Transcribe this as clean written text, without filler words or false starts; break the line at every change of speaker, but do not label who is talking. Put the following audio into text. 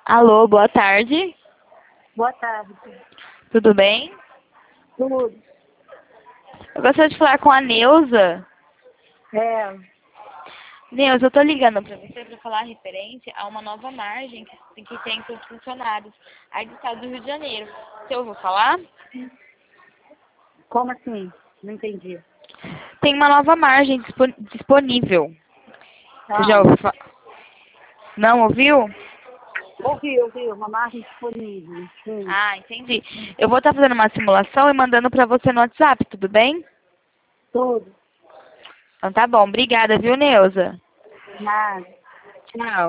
Alô, boa tarde.
Boa tarde.
Tudo bem?
Tudo.
Eu gostaria de falar com a Neuza.
É,
Neuza, eu tô ligando pra você para falar referente a uma nova margem que tem para os funcionários aí do estado do Rio de Janeiro. Você ouviu falar?
como assim? Não entendi.
Tem uma nova margem disponível. Você já
Ah,
ouviu falar? Não ouviu?
ouvi, uma margem disponível. Sim,
Ah, entendi. Eu vou estar fazendo uma simulação e mandando pra você no WhatsApp, tudo bem?
tudo.
Então tá bom. Obrigada, viu, Neuza?
Nada.
Tchau.